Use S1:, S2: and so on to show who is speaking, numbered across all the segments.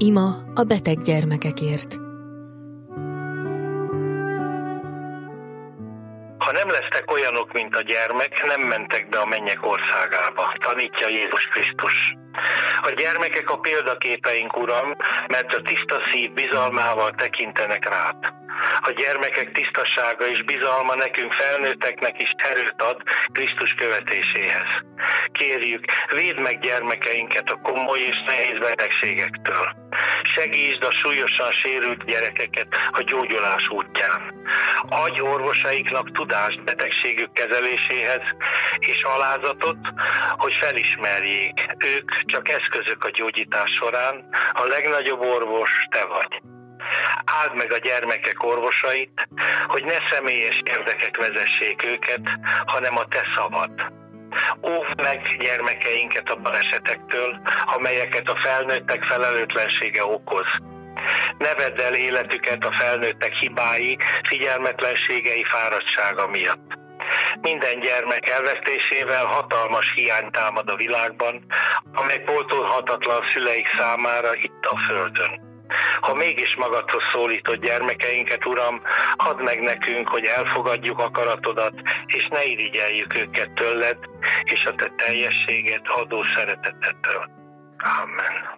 S1: Ima a beteg gyermekekért.
S2: Ha nem lesztek olyanok, mint a gyermek, nem mentek be a mennyek országába, tanítja Jézus Krisztus. A gyermekek a példaképeink, Uram, mert a tiszta szív bizalmával tekintenek rád. A gyermekek tisztasága és bizalma nekünk felnőtteknek is erőt ad Krisztus követéséhez. Kérjük, védd meg gyermekeinket a komoly és nehéz betegségektől. Segítsd a súlyosan sérült gyerekeket a gyógyulás útján. Adj orvosaiknak tudást betegségük kezeléséhez, és alázatot, hogy felismerjék, ők csak eszközök a gyógyítás során, a legnagyobb orvos te vagy. Áld meg a gyermekek orvosait, hogy ne személyes érdekek vezessék őket, hanem a te szavad. Óvd meg gyermekeinket a balesetektől, amelyeket a felnőttek felelőtlensége okoz. Ne vedd el életüket a felnőttek hibái, figyelmetlenségei, fáradtsága miatt. Minden gyermek elvesztésével hatalmas hiány támad a világban, amely pótolhatatlan szüleik számára itt a földön. Ha mégis magadhoz szólítod gyermekeinket, Uram, add meg nekünk, hogy elfogadjuk akaratodat, és ne irigyeljük őket tőled, és a te teljességet adó szeretetettől. Amen.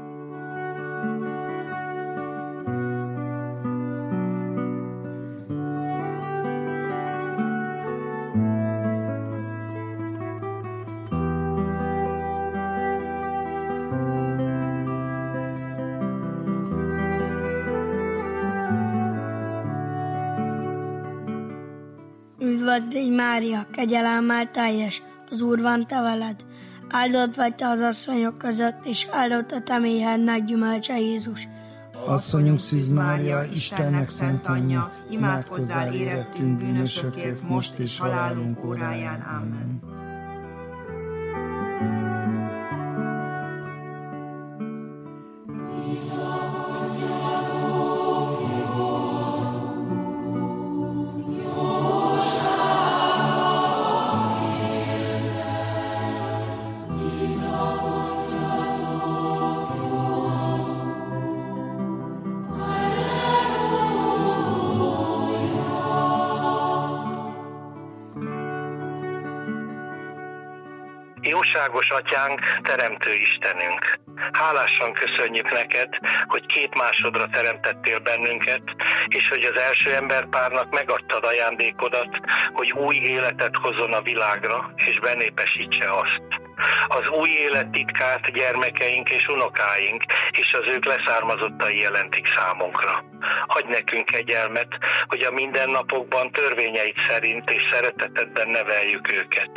S3: Üdvözlégy Mária, kegyelemmel teljes, az Úr van te veled. Áldott vagy te az asszonyok között, és áldott a te méhednek gyümölcse Jézus.
S4: Asszonyunk Szűz Mária, Istennek szent anyja, imádkozzál érettünk bűnösökért, most és halálunk óráján. Amen.
S2: Jóságos Atyánk, Teremtő Istenünk! Hálásan köszönjük neked, hogy 2 másodra teremtettél bennünket, és hogy az első emberpárnak megadtad ajándékodat, hogy új életet hozzon a világra, és benépesítse azt. Az új élet titkát gyermekeink és unokáink, és az ők leszármazottai jelentik számunkra. Adj nekünk kegyelmet, hogy a mindennapokban törvényeid szerint és szeretetedben neveljük őket.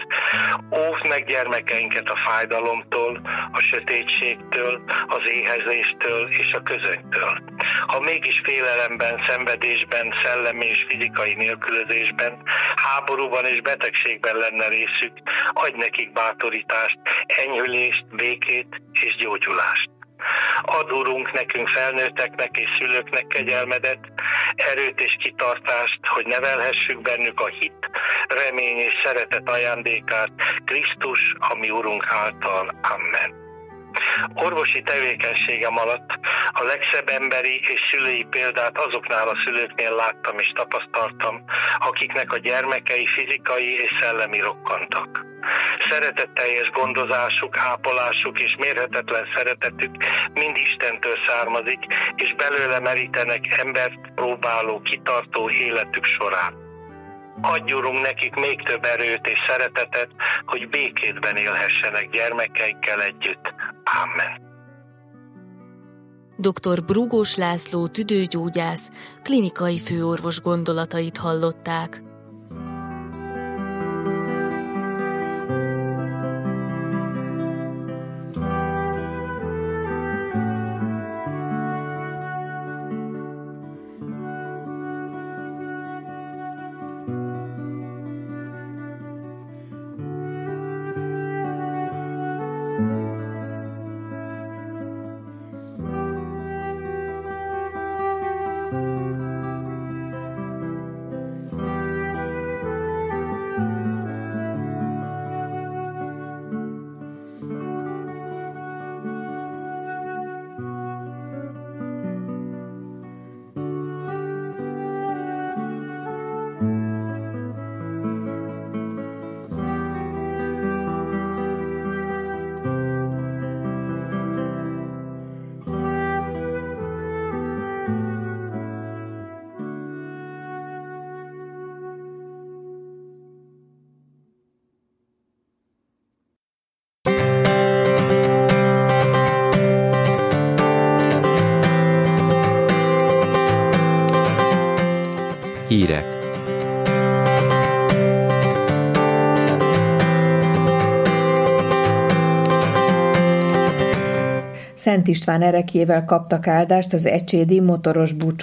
S2: Óvd meg gyermekeinket a fájdalomtól, a sötétségtől, az éhezéstől és a közönystől. Ha mégis félelemben, szenvedésben, szellemi és fizikai nélkülözésben, háborúban és betegségben lenne részük, adj nekik bátorítást, enyhülést, békét és gyógyulást. Add, Urunk, nekünk felnőtteknek és szülőknek kegyelmedet, erőt és kitartást, hogy nevelhessük bennük a hit, remény és szeretet ajándékát Krisztus, a mi Urunk által. Amen. Orvosi tevékenységem alatt a legszebb emberi és szülői példát azoknál a szülőknél láttam és tapasztaltam, akiknek a gyermekei fizikai és szellemi rokkantak. Szeretetteljes gondozásuk, ápolásuk és mérhetetlen szeretetük mind Istentől származik, és belőle merítenek embert próbáló, kitartó életük során. Adj, Urunk, nekik még több erőt és szeretetet, hogy békétben élhessenek gyermekeikkel együtt. Amen.
S1: Dr. Brúgós László tüdőgyógyász, klinikai főorvos gondolatait hallották.
S5: Hírek.
S6: Szent István ereklyével kaptak áldást az ecsédi motoros búcsú